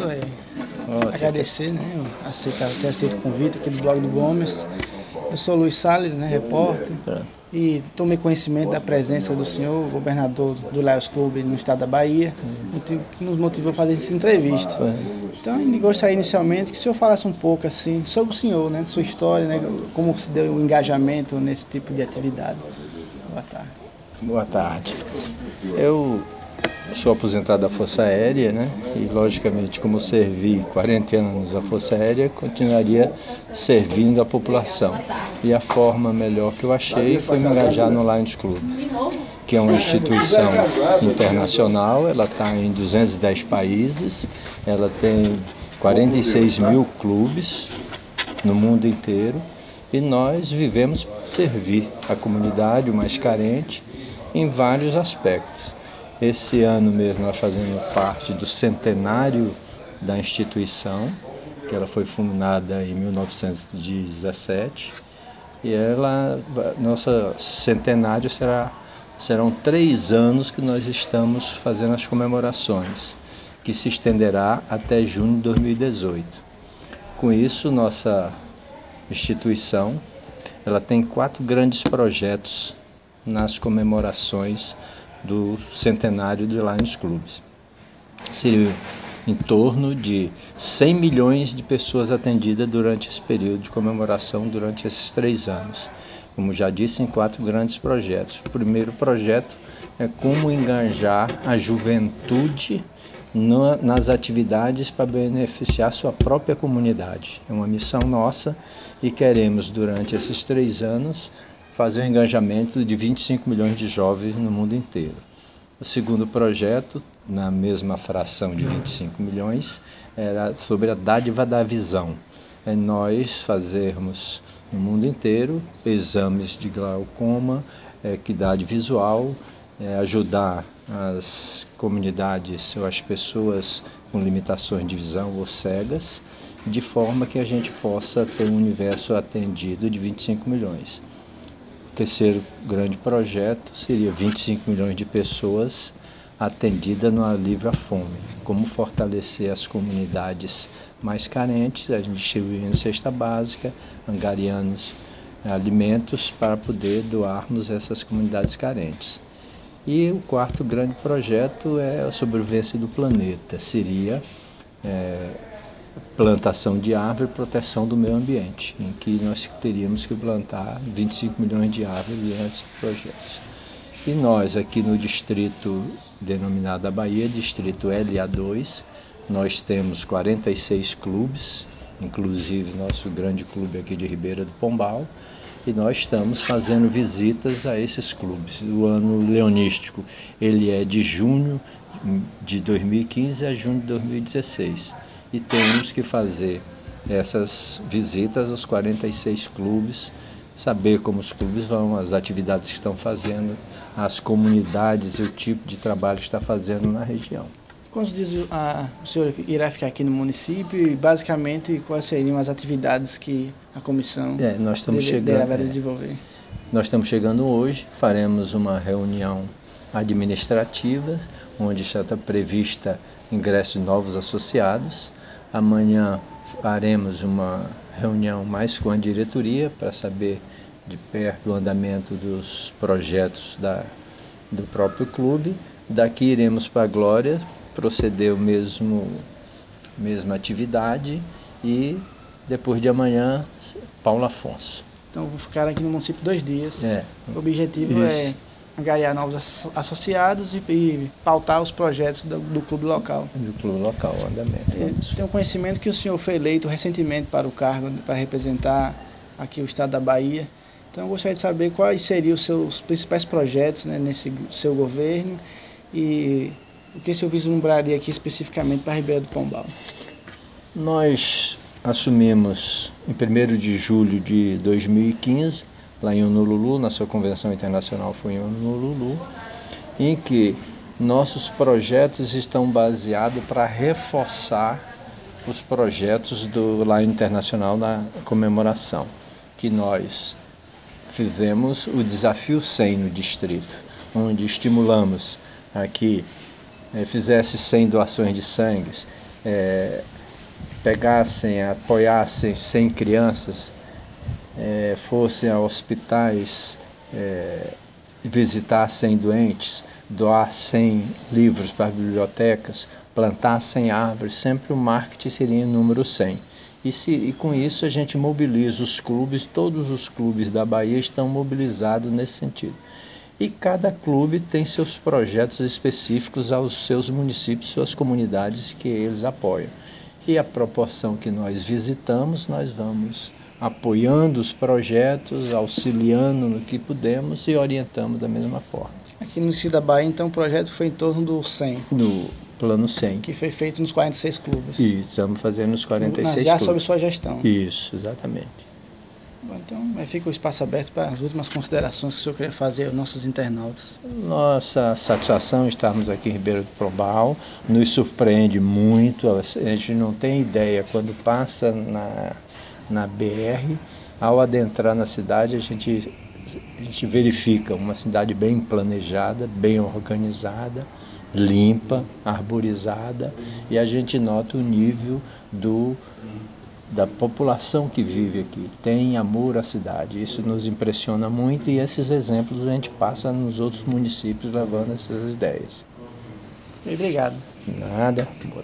Primeiro agradecer, né, ter aceito o convite aqui do blog do Gomes. Eu sou Luiz Salles, né, repórter, e tomei conhecimento da presença do senhor, governador do Lions Clube no estado da Bahia, que nos motivou a fazer essa entrevista. Então, eu gostaria inicialmente que o senhor falasse um pouco assim sobre o senhor, né, sua história, né, como se deu o engajamento nesse tipo de atividade. Boa tarde. Boa tarde. Eu sou aposentado da Força Aérea, né? E, logicamente, como eu servi 40 anos à Força Aérea, continuaria servindo a população. E a forma melhor que eu achei foi me engajar no Lions Club, que é uma instituição internacional. Ela está em 210 países, ela tem 46 mil clubes no mundo inteiro, e nós vivemos para servir a comunidade, o mais carente, em vários aspectos. Esse ano mesmo nós fazemos parte do centenário da instituição, que ela foi fundada em 1917, e nosso centenário serão 3 anos que nós estamos fazendo as comemorações, que se estenderá até junho de 2018. Com isso, nossa instituição ela tem 4 grandes projetos nas comemorações do centenário de Lions Clubes. Seria em torno de 100 milhões de pessoas atendidas durante esse período de comemoração, durante esses 3 anos. Como já disse, em 4 grandes projetos. O primeiro projeto é como engajar a juventude nas atividades para beneficiar sua própria comunidade. É uma missão nossa e queremos, durante esses 3 anos, fazer um engajamento de 25 milhões de jovens no mundo inteiro. O segundo projeto, na mesma fração de 25 milhões, era sobre a dádiva da visão. É nós fazermos no mundo inteiro exames de glaucoma, equidade visual, ajudar as comunidades ou as pessoas com limitações de visão ou cegas, de forma que a gente possa ter um universo atendido de 25 milhões. O terceiro grande projeto seria 25 milhões de pessoas atendidas no alívio à fome. Como fortalecer as comunidades mais carentes, a gente distribuindo cesta básica, angariando alimentos para poder doarmos essas comunidades carentes. E o quarto grande projeto é a sobrevivência do planeta, seria plantação de árvore e proteção do meio ambiente, em que nós teríamos que plantar 25 milhões de árvores nesses projetos. E nós, aqui no distrito denominado a Bahia, distrito LA2, nós temos 46 clubes, inclusive nosso grande clube aqui de Ribeira do Pombal, e nós estamos fazendo visitas a esses clubes. O ano leonístico ele é de junho de 2015 a junho de 2016. E temos que fazer essas visitas aos 46 clubes, saber como os clubes vão, as atividades que estão fazendo, as comunidades e o tipo de trabalho que está fazendo na região. Quantos dias o senhor irá ficar aqui no município e, basicamente, quais seriam as atividades que a comissão deverá desenvolver? Nós estamos chegando hoje, faremos uma reunião administrativa, onde já está prevista ingresso de novos associados. Amanhã faremos uma reunião mais com a diretoria para saber de perto o andamento dos projetos do próprio clube. Daqui iremos para a Glória, proceder mesma atividade, e depois de amanhã, Paulo Afonso. Então, vou ficar aqui no município 2 dias. O objetivo é angariar novos associados e pautar os projetos do clube local. Do clube local, o andamento. Tenho conhecimento que o senhor foi eleito recentemente para o cargo, para representar aqui o estado da Bahia. Então, eu gostaria de saber quais seriam os seus principais projetos, né, nesse seu governo, e o que o senhor vislumbraria aqui especificamente para a Ribeira do Pombal. Nós assumimos em 1º de julho de 2015, lá em Honolulu, nossa convenção internacional foi em Honolulu, em que nossos projetos estão baseados para reforçar os projetos do Lion Internacional na comemoração, que nós fizemos o Desafio 100 no distrito, onde estimulamos a que fizesse 100 doações de sangue, pegassem, apoiassem 100 crianças, fossem a hospitais visitar 100 doentes, doar 100 livros para as bibliotecas, plantar 100 árvores, sempre o marketing seria em número 100. E com isso a gente mobiliza os clubes, todos os clubes da Bahia estão mobilizados nesse sentido. E cada clube tem seus projetos específicos aos seus municípios, suas comunidades que eles apoiam. E a proporção que nós visitamos, nós vamos apoiando os projetos, auxiliando no que podemos e orientamos da mesma forma. Aqui no Distrito da Bahia, então, o projeto foi em torno do 100. No plano 100. Que foi feito nos 46 clubes. Isso, estamos fazendo nos 46 já clubes. sob sua gestão. Isso, exatamente. Bom, então, fica o espaço aberto para as últimas considerações que o senhor queria fazer aos nossos internautas. Nossa satisfação estarmos aqui em Ribeira do Pombal, nos surpreende muito, a gente não tem ideia, quando passa na BR, ao adentrar na cidade, a gente verifica uma cidade bem planejada, bem organizada, limpa, arborizada, e a gente nota o nível da população que vive aqui, tem amor à cidade. Isso nos impressiona muito e esses exemplos a gente passa nos outros municípios levando essas ideias. Obrigado. Nada.